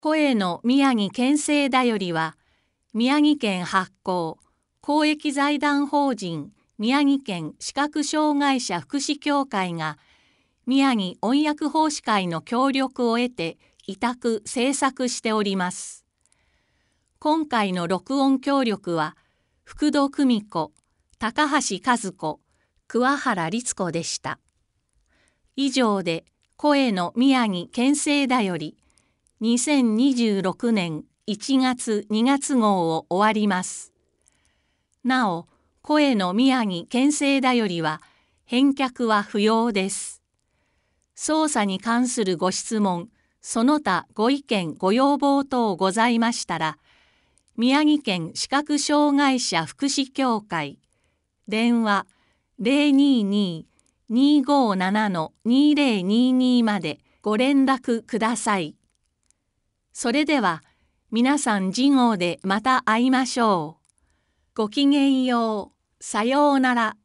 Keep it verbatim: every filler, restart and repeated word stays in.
声の宮城県政だよりは、宮城県発行、公益財団法人宮城県視覚障害者福祉協会が、宮城音訳奉仕会の協力を得て委託制作しております。今回の録音協力は、福戸久美子、高橋和子、桑原律子でした。以上で、声の宮城県政だより、にせんにじゅうろくねんいちがつにがつ号を終わります。なお、声の宮城県政だよりは、返却は不要です。捜査に関するご質問、その他ご意見ご要望等ございましたら、宮城県視覚障害者福祉協会、電話 ゼロにーにー にーごーなな にーぜろにーにー までご連絡ください。それでは、皆さん次号でまた会いましょう。ごきげんよう。さようなら。